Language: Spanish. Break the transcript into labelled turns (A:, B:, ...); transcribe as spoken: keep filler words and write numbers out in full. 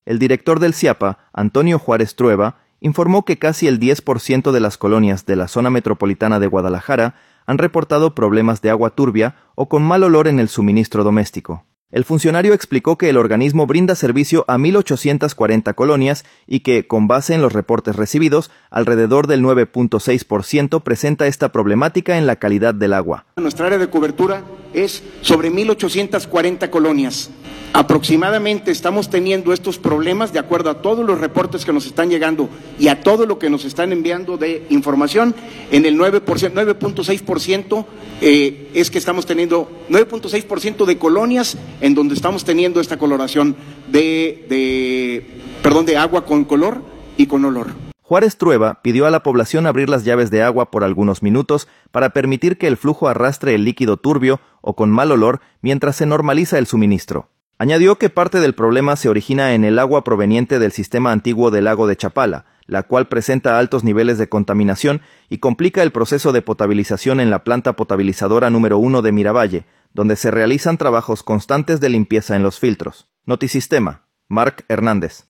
A: El director del CIAPA, Antonio Juárez Trueba, informó que casi el diez por ciento de las colonias de la zona metropolitana de Guadalajara han reportado problemas de agua turbia o con mal olor en el suministro doméstico. El funcionario explicó que el organismo brinda servicio a mil ochocientas cuarenta colonias y que, con base en los reportes recibidos, alrededor del nueve punto seis por ciento presenta esta problemática en la calidad del agua.
B: Nuestra área de cobertura es sobre mil ochocientas cuarenta colonias. Aproximadamente estamos teniendo estos problemas de acuerdo a todos los reportes que nos están llegando y a todo lo que nos están enviando de información. En el nueve punto seis por ciento eh, es que estamos teniendo nueve punto seis por ciento de colonias en donde estamos teniendo esta coloración de, de, perdón, de agua con color y con olor.
A: Juárez Trueba pidió a la población abrir las llaves de agua por algunos minutos para permitir que el flujo arrastre el líquido turbio o con mal olor mientras se normaliza el suministro. Añadió que parte del problema se origina en el agua proveniente del sistema antiguo del lago de Chapala, la cual presenta altos niveles de contaminación y complica el proceso de potabilización en la planta potabilizadora número uno de Miravalle, donde se realizan trabajos constantes de limpieza en los filtros. Notisistema, Marc Hernández.